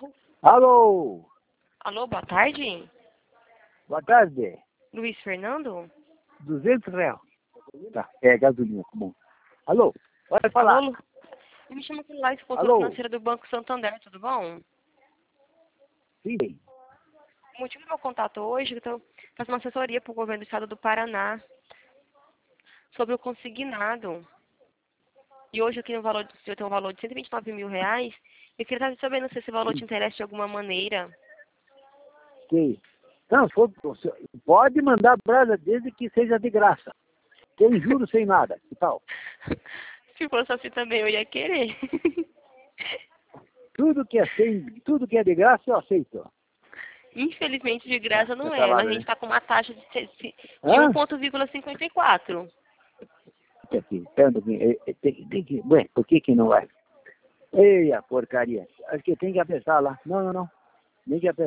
Alô? Alô, boa tarde. Boa tarde. Luiz Fernando? R$ 200. Tá, é gasolina, tá bom. Alô? Pode falar. Alô, eu me chamo Pilar, consultora Alô? financeira do Banco Santander, tudo bom? Sim. O motivo do meu contato hoje é que eu estou fazendo uma assessoria para o governo do estado do Paraná sobre o consignado. E hoje eu tenho um valor de R$ 129 mil. Eu queria estar sabendo se esse valor te interessa de alguma maneira. Sim. Não, pode mandar brasa desde que seja de graça. Sem juros, sem nada. Que tal? Se fosse assim também eu ia querer. Tudo que é de graça eu aceito. Infelizmente de graça não Você é. A trabalha, gente né? está com uma taxa de Hã? 1,54. Aqui, pera um pouquinho. Ué, por que não vai? Ei, a porcaria. Acho que tem que apertar lá. Não. Nem que apertar.